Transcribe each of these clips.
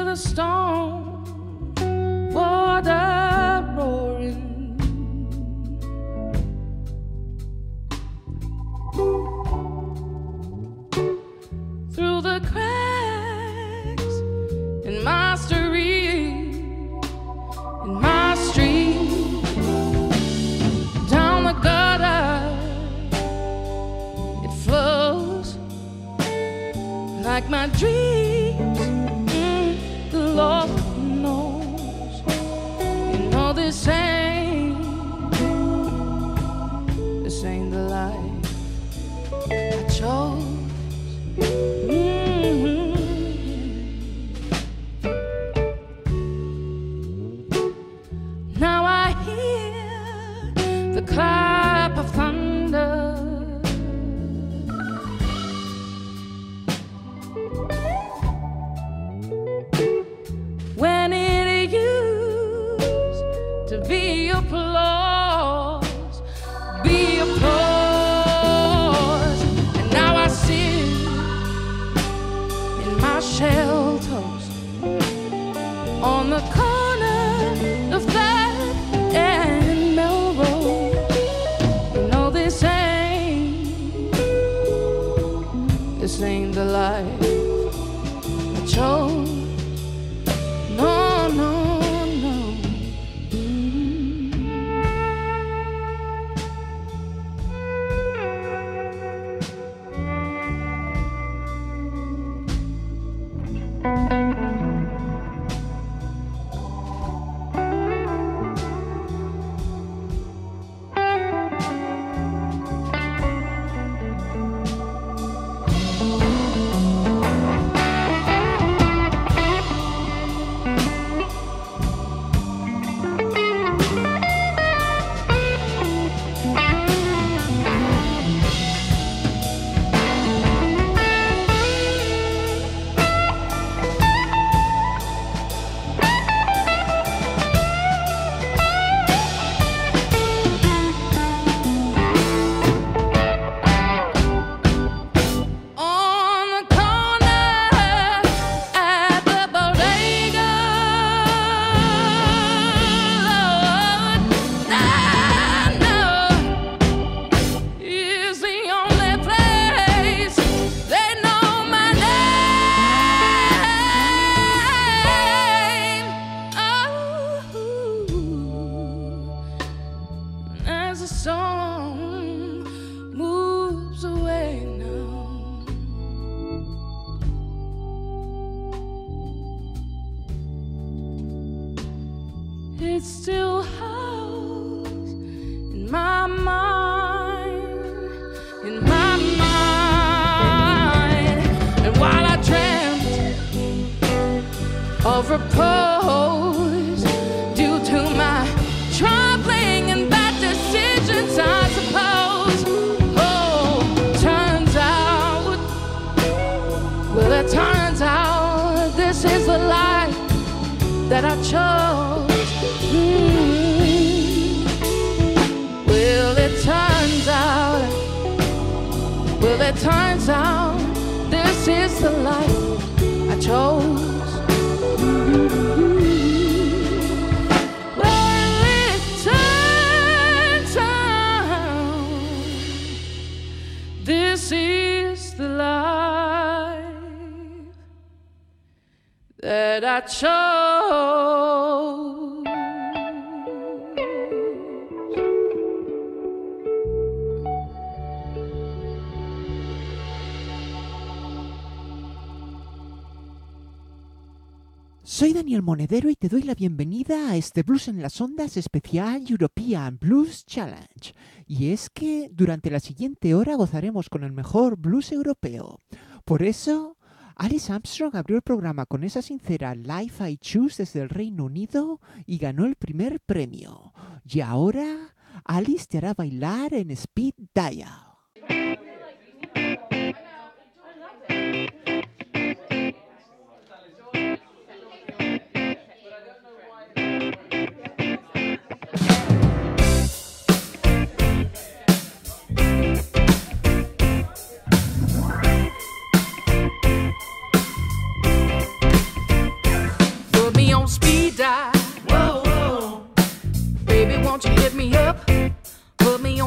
the storm, water roaring. Through the cracks in my street, in my street, down the gutter, it flows like my dreams. The Lord knows, you know this ain't the life I chose. Now I hear the clap of thunder. When it used to be applause, be applause. And now I sit in my shell toast on the corner of that and Melrose. You know this ain't the life I chose. No, no, no. As the song moves away now, it still howls in my mind, in my mind. And while I dreamt of repose due to my troubling and bad decisions, I suppose. Oh, turns out, well, it turns out this is the life that I chose. Well, it turns out, well, it turns out this is the life I chose. This is the life that I chose. Soy Daniel Monedero y te doy la bienvenida a este Blues en las Ondas especial European Blues Challenge. Y es que durante la siguiente hora gozaremos con el mejor blues europeo. Por eso, Alice Armstrong abrió el programa con esa sincera Life I Choose desde el Reino Unido y ganó el primer premio. Y ahora, Alice te hará bailar en Speed Dial.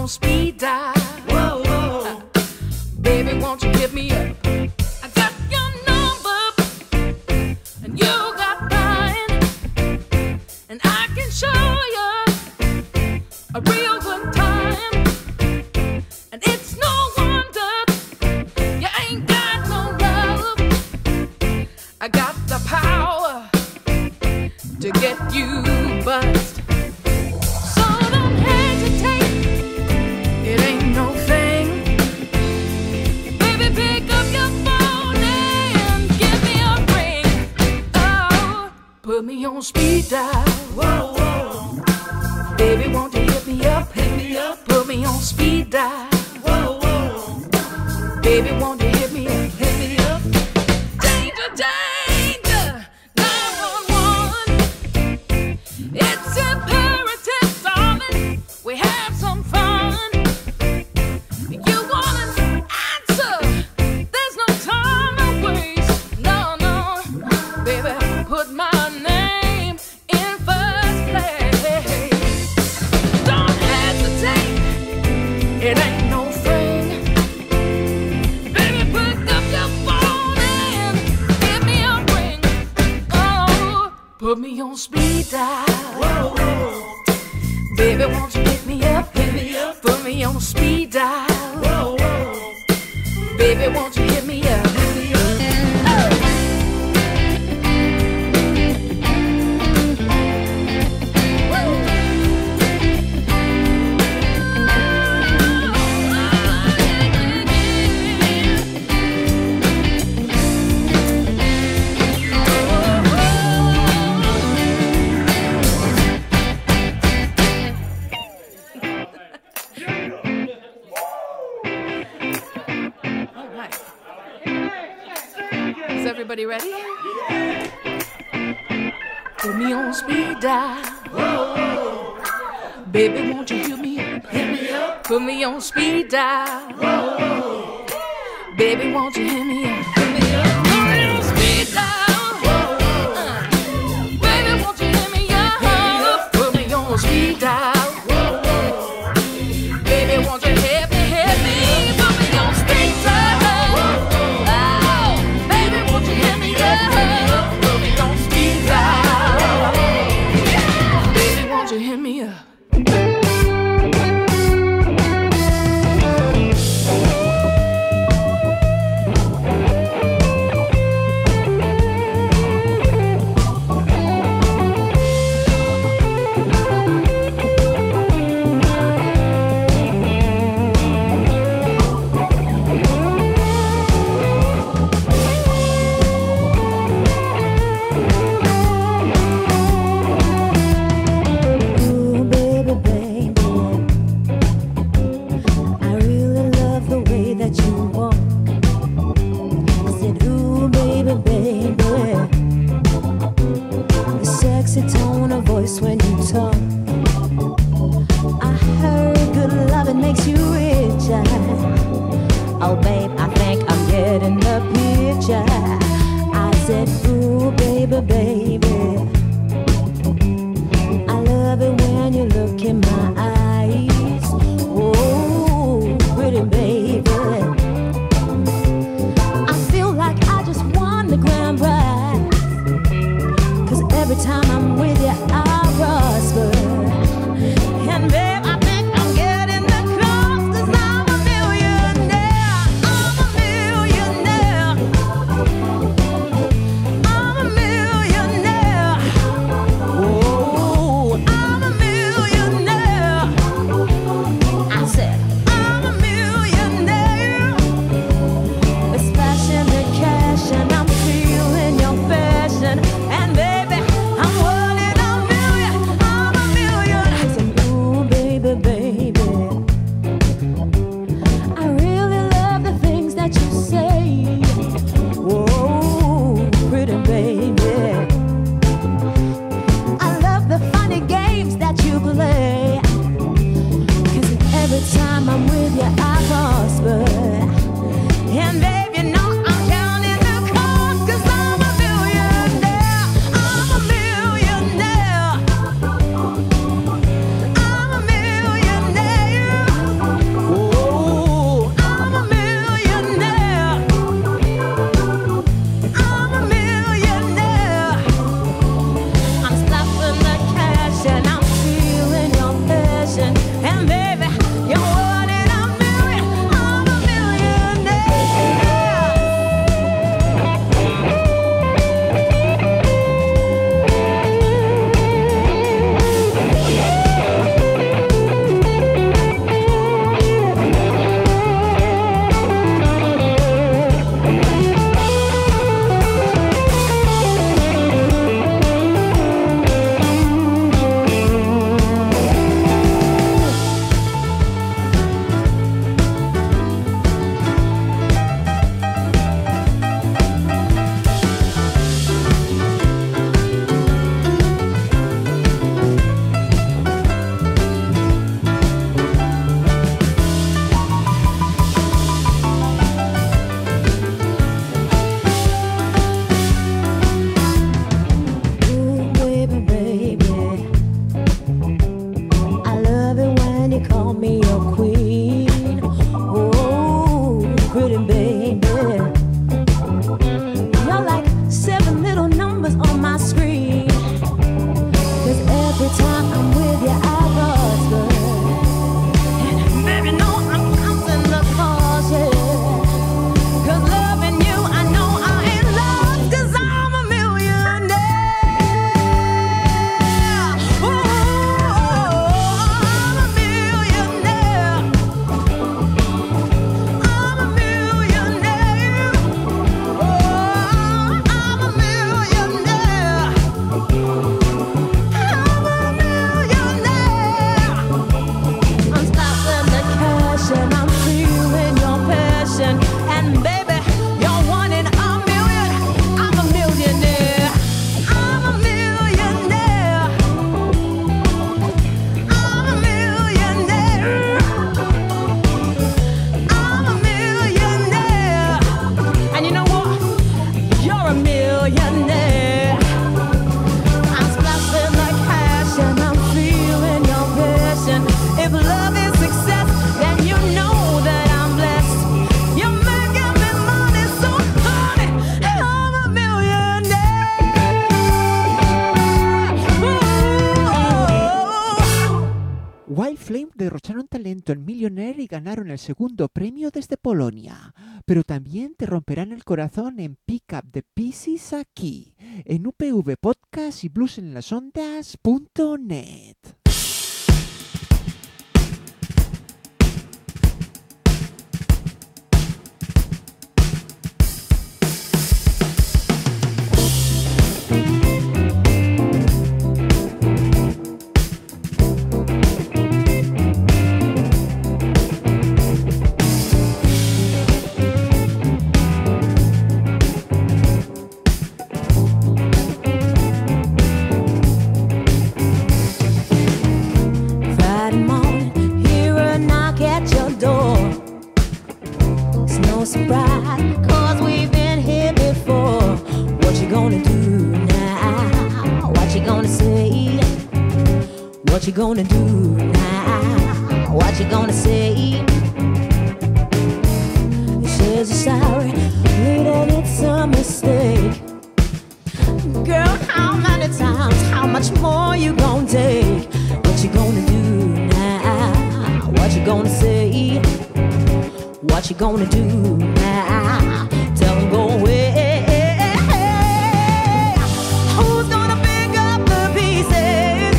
on speed dial. Whoa, whoa. Baby, won't you hit me up? I got your number, and you got mine, and I can show you a real good time. And it's no wonder you ain't got no love. I got the power to get you buzzed. So don't hesitate, it ain't no thing. Baby, pick up your phone and give me a ring. Oh, put me on speed dial. Whoa, whoa. Baby, won't you hit me up? Hit me up. Put me on speed dial. Whoa, whoa. Baby, won't you hit me up? Hit me up. Danger, danger, 911. It's imperative, darling, we have some fun. You want an answer? There's no time to waste. No, no, baby, put my name in first place. Don't hesitate, it ain't no thing. Baby, pick up your phone and give me a ring. Oh, put me on speed dial. Whoa, whoa. Baby, won't you pick me up? Hit me up. Put me on speed dial. Whoa, whoa. Baby, won't you hit me up? Hit me up. All right. Is everybody ready? Put me on speed dial. Whoa. Baby, won't you hit me up? Hit me up. Put me on speed dial. Whoa. Baby, won't you hit me up? Hit me up. Put me on speed dial. Baby, won't you hit me up? Put me on speed dial. Baby, won't you hit me, hit me? Put me on speed dial. Oh, baby, won't you hit me up? Put me on speed dial. Baby, won't you hit me up? Ooh, baby, baby, I really love the way that you walk. I said, ooh, baby, baby, the sexy tone of voice when you talk. I heard good loving makes you richer. Oh, babe, I think I'm getting the picture. I said, ooh, baby, baby, I love it when you look in my eyes. Oh, pretty baby, I feel like I just won the grand prize. 'Cause every time I'm with you, I prosper. And babe, I think I'm getting the close. 'Cause I'm a millionaire. I'm a millionaire. demostraron talento en Millionaire y ganaron el segundo premio desde Polonia. Pero también te romperán el corazón en Pick Up the Pieces aquí, en UPV Podcast y bluesenlasondas.net. Surprise, 'cause we've been here before. What you gonna do now? What you gonna say? What you gonna do now? What you gonna say? He says he's sorry, that it's a mistake. Girl, how many times? How much more you gonna take? What you gonna do now? What you gonna say? What you gonna do now? Tell him go away. Who's gonna pick up the pieces?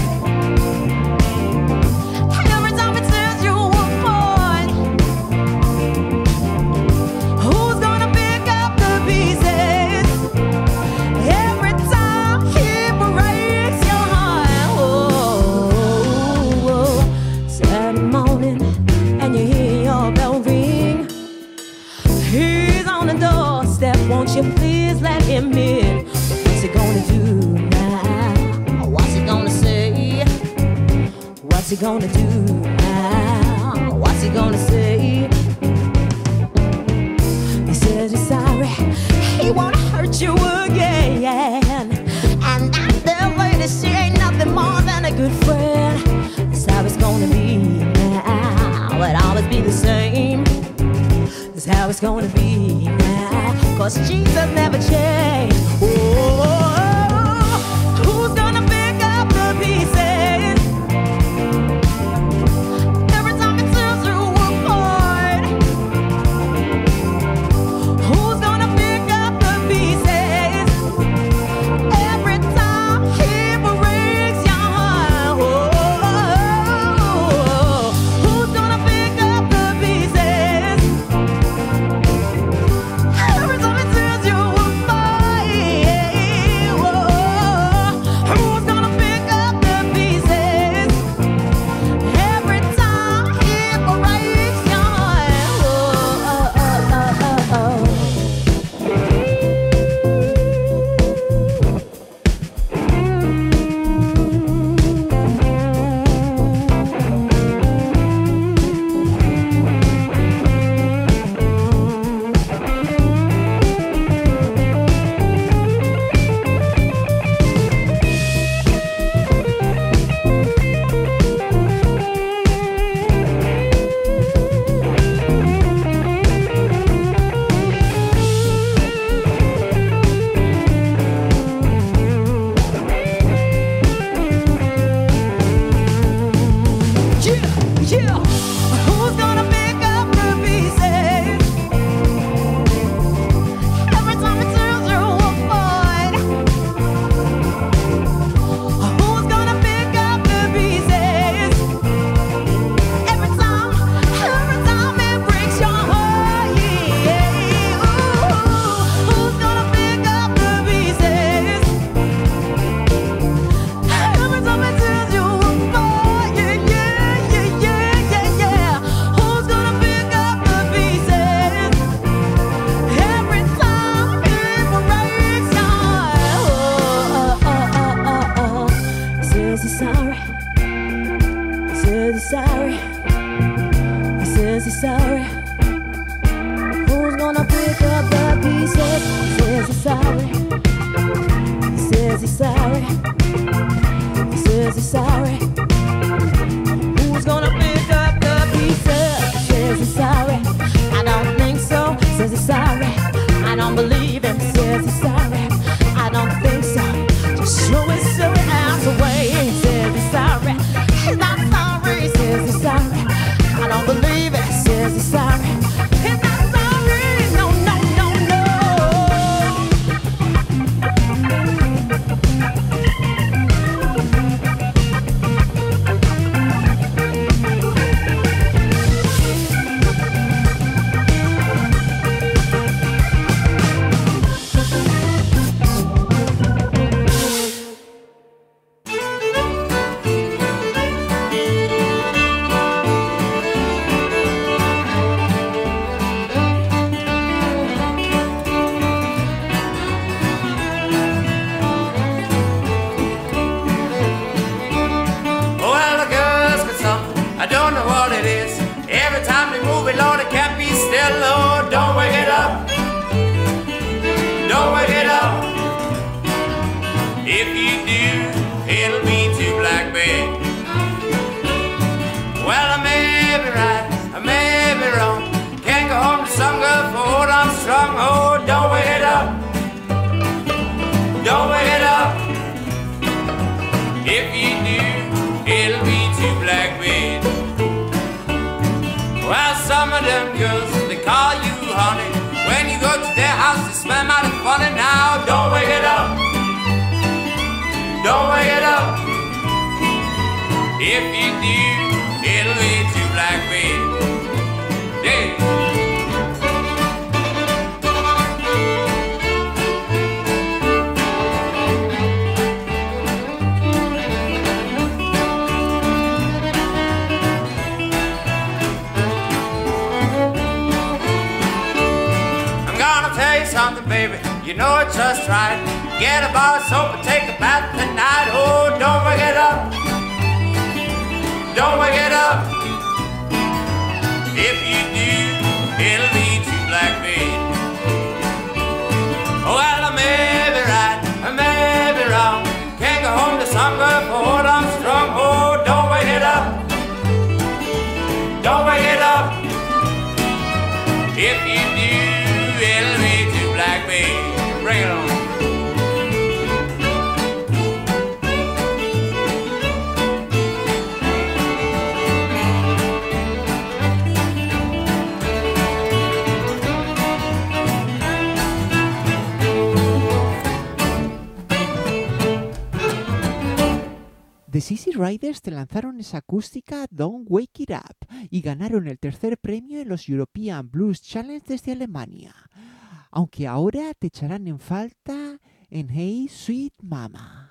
Every time it says you were born. Who's gonna pick up the pieces? Every time he breaks your heart. Oh, Saturday morning and you hear your bell ring. He's on the doorstep, won't you please let him in? What's he gonna do now? What's he gonna say? What's he gonna do now? What's he gonna say? He says he's sorry, he won't hurt you again. And that there lady, she ain't nothing more than a good friend. That's how it's gonna be now, it'll always be the same. That's how it's gonna be now, 'cause Jesus never changed. Who's gonna pick up the pieces? Every time it tells you apart. Who's gonna pick up the pieces? Every time he breaks your heart. Who's gonna pick up the pieces? Every time it says you were strong. Oh, don't wake it up. Don't wake it up. If you do, it'll be too blackbird. Well, some of them girls, they call you honey. When you go to their house, they smell mighty funny. Now, don't wake it up. Don't wake it up. If you do, it'll be too blackbird. Yeah. Something, baby, you know it's just right. Get a bar of soap and take a bath tonight. Oh, don't wake it up. Don't wake it up. If you do, it'll be too blackbird. Oh, well, I may be right, I may be wrong. Can't go home to some girl for what I'm strong. Oh, don't wake it up. Don't wake it up. If you do, it'll be blackbird. Bring it on. The Easy Riders te lanzaron esa acústica Don't Wake It Up y ganaron el tercer premio en los European Blues Challenge desde Alemania. Aunque ahora te echarán en falta en Hey Sweet Mama.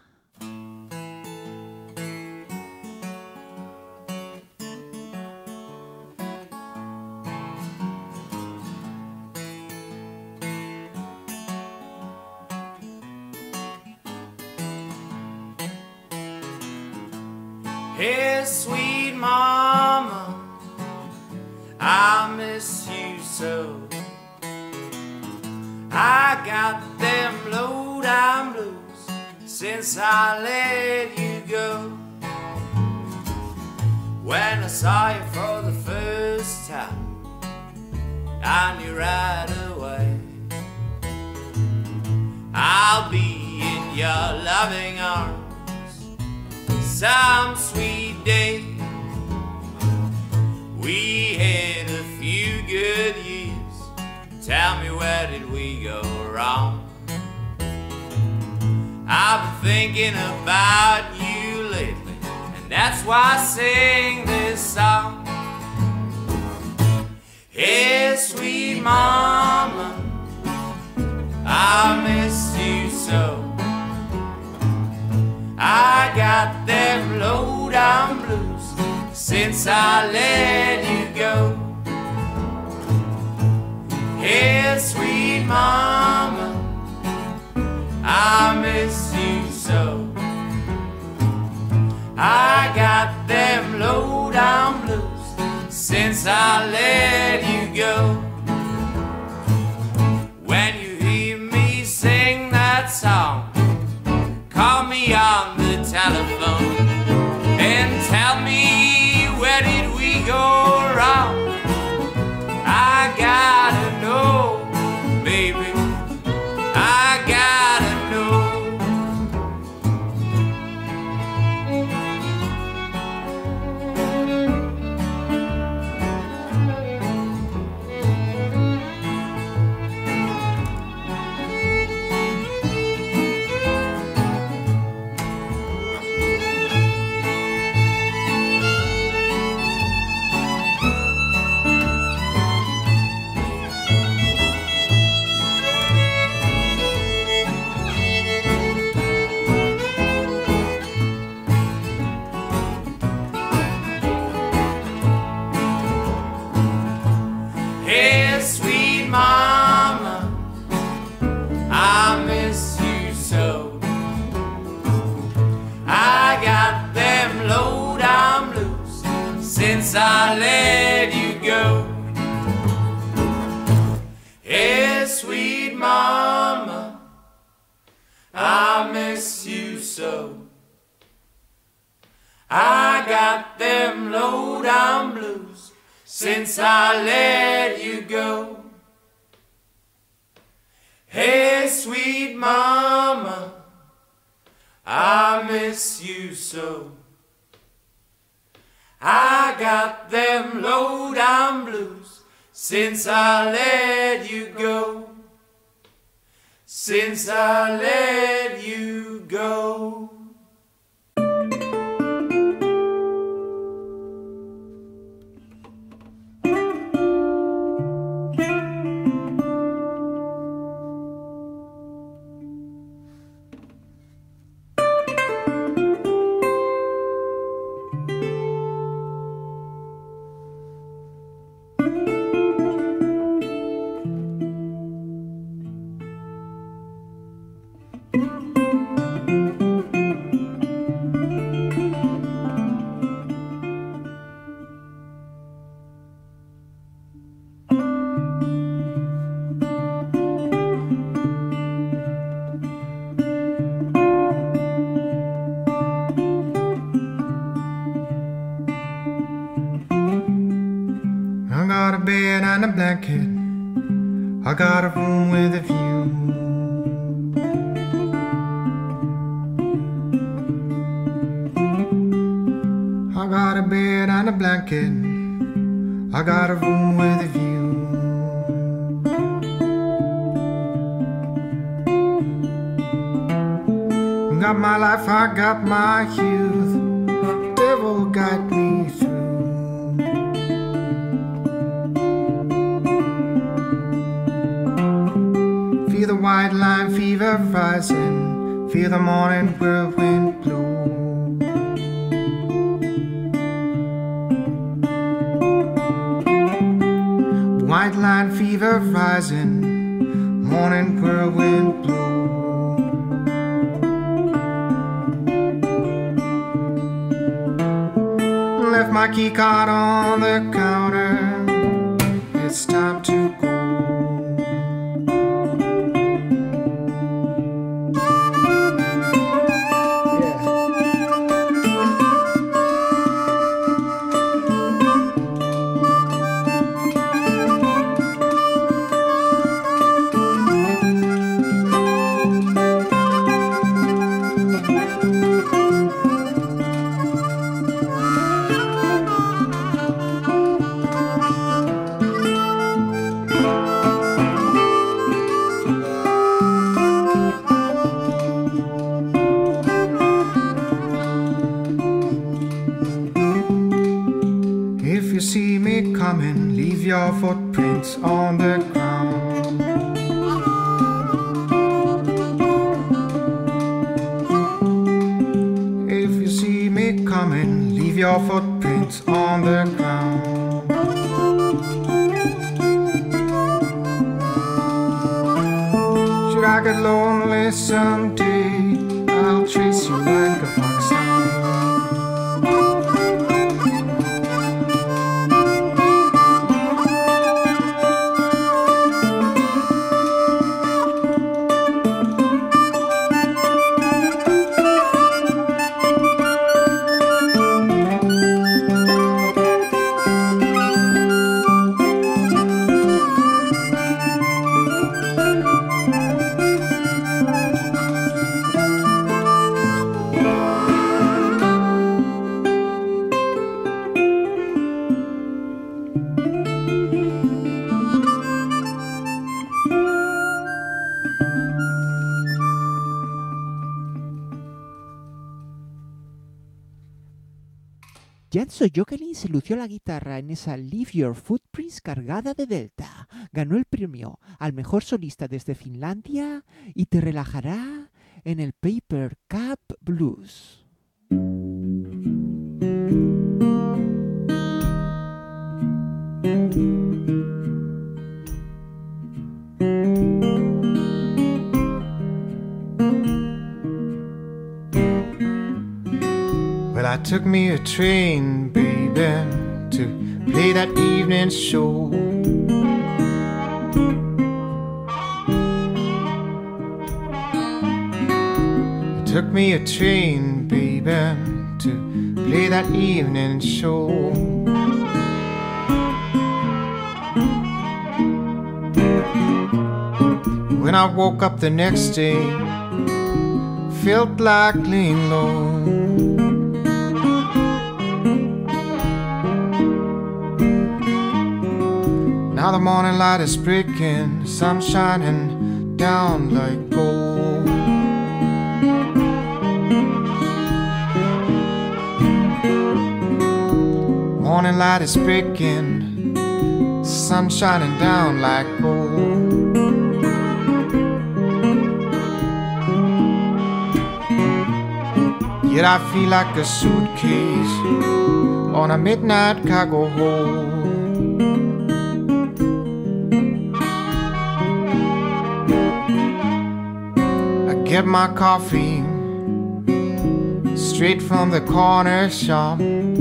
Hey, sweet mama, I miss you so. I got them low-down blues since I let you go. When I saw you for the first time, I knew right away I'll be in your loving arms some sweet day. We had a few good years. Tell me, where did we go wrong? I've been thinking about you lately, and that's why I sing this song. Hey, sweet mama, I miss you so. I got them low-down blues since I let you go. Hey, sweet mama, I miss you so. I got them low-down blues since I let you go. When you hear me sing that song, call me on the telephone and tell me, where did we go wrong? I gotta know, baby, I gotta know. Since I let you go. Hey, sweet mama, I miss you so. I got them low-down blues since I let you go. Hey, sweet mama, I miss you so. I got them low-down blues since I let you go. Since I let you go. I got a bed and a blanket, I got a room with a view. I got a bed and a blanket, I got a room with a view. Got my life, I got my youth, devil guide me through. Feel the white line fever rising, feel the morning whirlwind blow. White line fever rising, morning whirlwind blow. Left my key card on the counter, it's time to go. If you see me coming, leave your footprints on the ground. If you see me coming, leave your footprints on the ground. Should I get lonely someday, I'll chase you like a foxhound. Janso Jokelin se lució la guitarra en esa Leave Your Footprints cargada de Delta. Ganó el premio al mejor solista desde Finlandia y te relajará en el Paper Cup Blues. Well, I took me a train, baby, to play that evening show. It took me a train, baby, to play that evening show. When I woke up the next day, felt like laying low. Now the morning light is breaking, the sun shining down like gold. Morning light is breaking, the sun shining down like gold. Yet I feel like a suitcase on a midnight cargo hold. I get my coffee straight from the corner shop.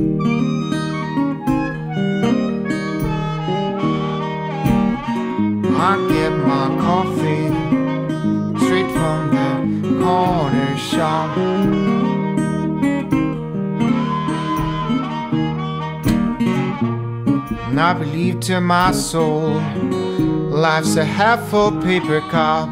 I get my coffee straight from the corner shop. And I believe to my soul, life's a half-full paper cup.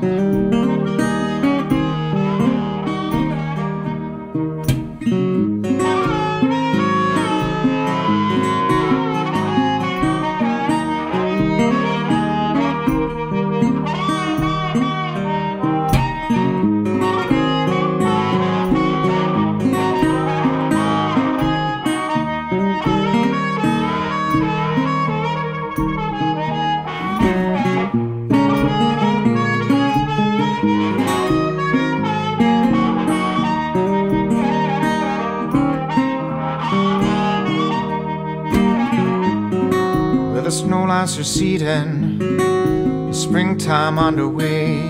The snow lines receding, springtime underway.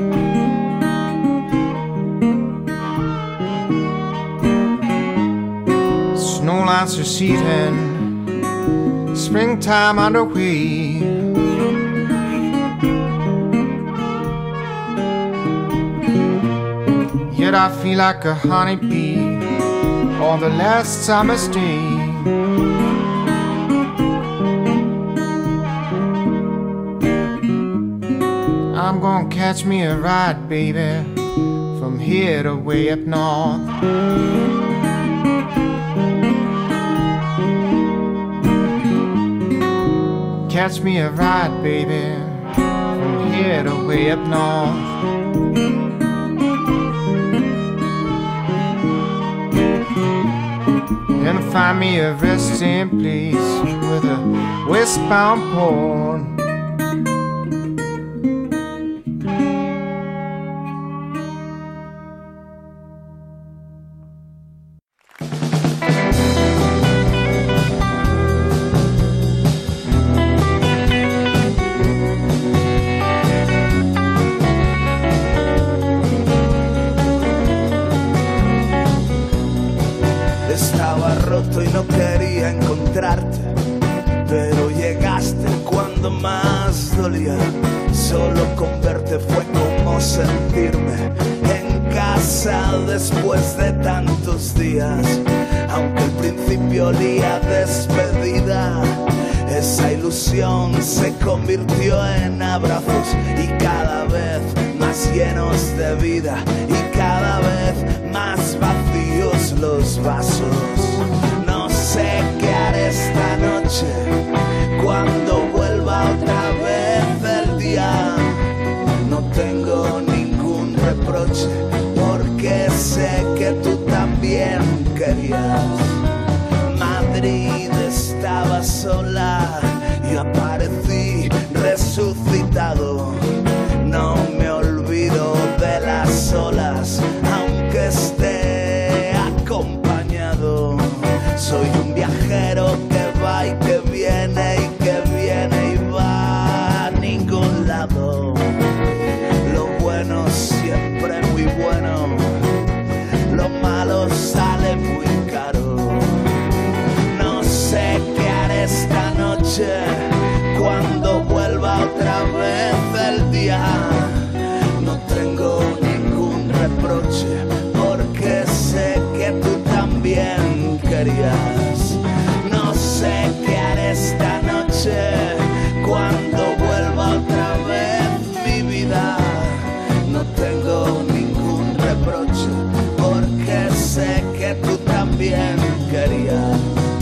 Snow lines receding, springtime underway. Yet I feel like a honeybee on the last summer's day. I'm gonna catch me a ride, baby, from here to way up north. Catch me a ride, baby, from here to way up north. And find me a resting place with a westbound port. Estaba roto y no quería encontrarte, pero llegaste cuando más dolía. Solo con verte fue como sentirme en casa después de tantos días. Aunque al principio olía despedida, esa ilusión se convirtió en abrazos y cada vez más llenos de vida y cada vez más vacíos los vasos. No sé qué haré esta noche cuando vuelva otra vez el día. No tengo ningún reproche porque sé que tú también querías. Madrid estaba sola y aparecí resucitado. No me olvido de las olas, aunque esté acompañado. Soy un viajero que va y que viene y que viene y va a ningún lado. Lo bueno siempre muy bueno, lo malo sale muy caro. No sé qué haré esta noche cuando vuelva otra vez el día. No tengo ningún reproche porque sé que tú también querías. No sé qué haré esta noche cuando vuelva otra vez mi vida. tengo ningún reproche, porque sé que tú también querías.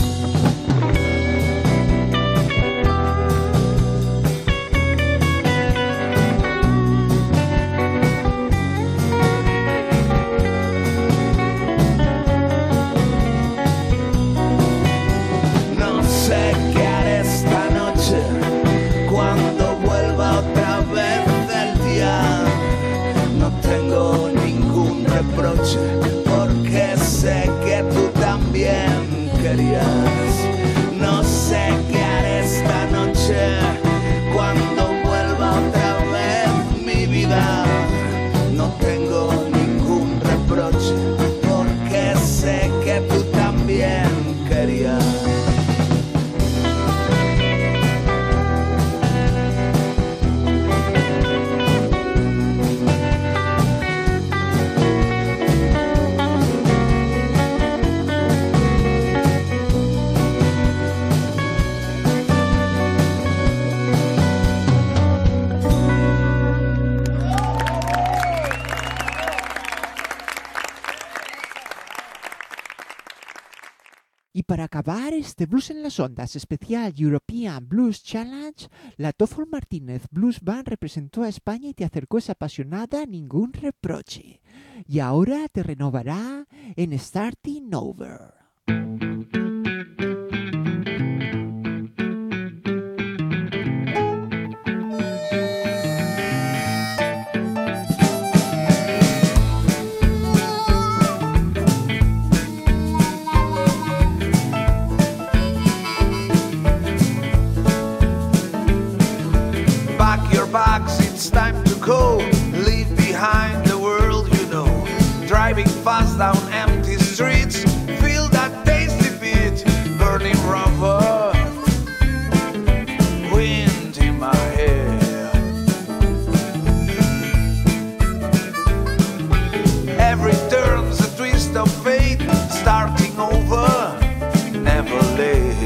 No sé qué haré esta noche cuando vuelva otra vez el día. No tengo ningún reproche, porque sé que tú también querías. No sé qué haré esta noche cuando vuelva otra vez mi vida. No tengo ningún reproche, porque sé que tú también querías. Y para acabar este Blues en las Ondas especial European Blues Challenge, la Toffol Martínez Blues Band representó a España y te acercó esa apasionada Ningún Reproche. Y ahora te renovará en Starting Over. Pack your bags, it's time to go. Leave behind the world you know. Driving fast down empty streets, feel that tasty beat. Burning rubber, wind in my hair. Every turn's a twist of fate. Starting over, never late.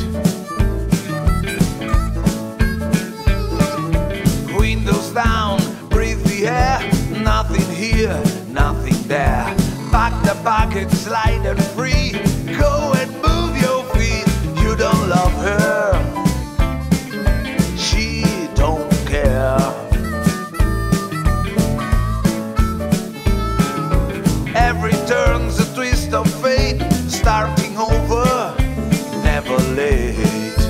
Windows down, breathe the air. Nothing here, nothing there. Pack the bucket, slide and free. Go and move your feet. You don't love her, she don't care. Every turn's a twist of fate. Starting over, never late.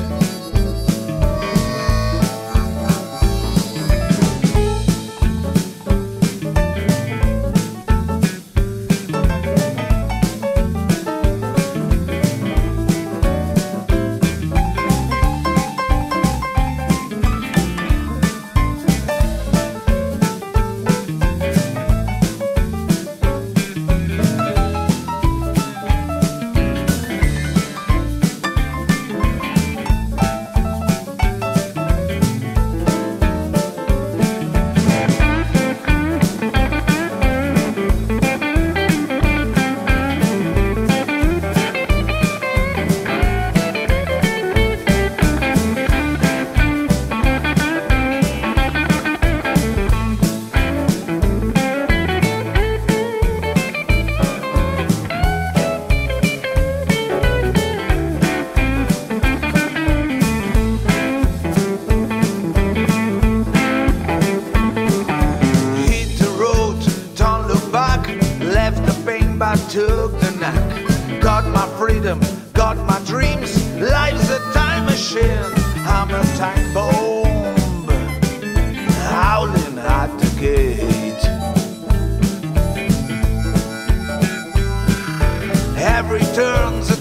Took the knack, got my freedom, got my dreams. Life's a time machine, I'm a time bomb, howling at the gate. Every turn's a